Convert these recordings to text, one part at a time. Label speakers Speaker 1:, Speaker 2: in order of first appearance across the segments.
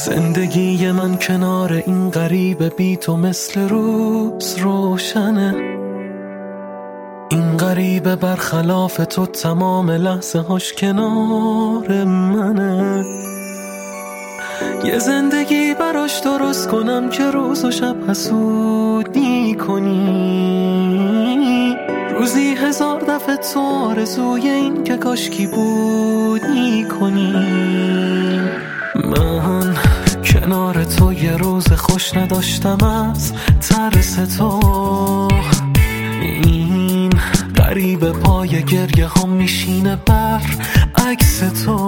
Speaker 1: زندگی من کنار این غریبه بی تو مثل روز روشنه. این غریبه برخلاف تو تمام لحظه هاش کنار منه. یه زندگی براش درست کنم که روز و شب حسودی کنی، روزی 1000 دفعه تو آرزوی این که کاشکی بودی کنی. من کنار تو یه روز خوش نداشتم از ترس تو. این غریبه پای گریه هم میشینه بر عکس تو.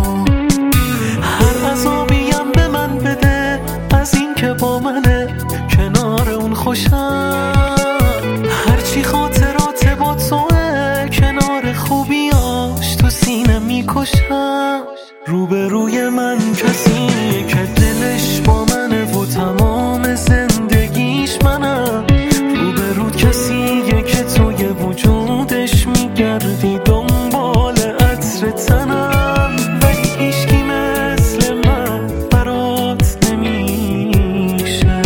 Speaker 1: هر عذابیم به من بده از این که با منه کنار اون خوشم. هرچی خاطرات با توه کنار خوبیاش تو سینه میکشم. روبروی من کسی که دلش با منه و تمام زندگیش منم. روبرود کسیه که توی وجودش میگردی دنبال عطر تنم. ولی هیچکی مثل من برات نمیشه.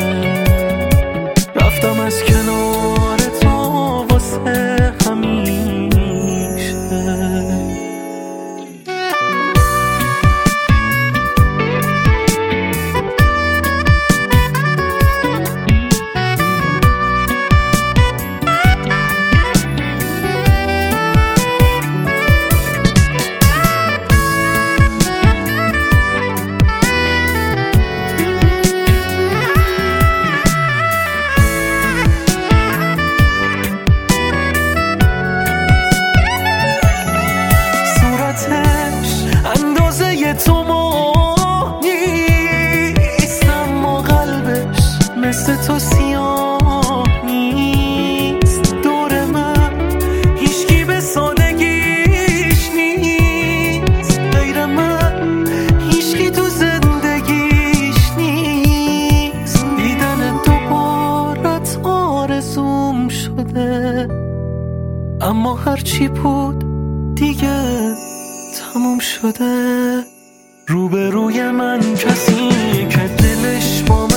Speaker 1: رفتم از کنار تو واسه همیشه. اندازه تو ما نیست اما قلبش مثل تو سیاه نیست. دور من هیچکی به سادگیش نیست غیر من. هیچکی تو زندگیش نیست. دیدن دوبارت آرزوم شده، اما هرچی بود دیگه تموم شده. روبروی من کسی که دلش با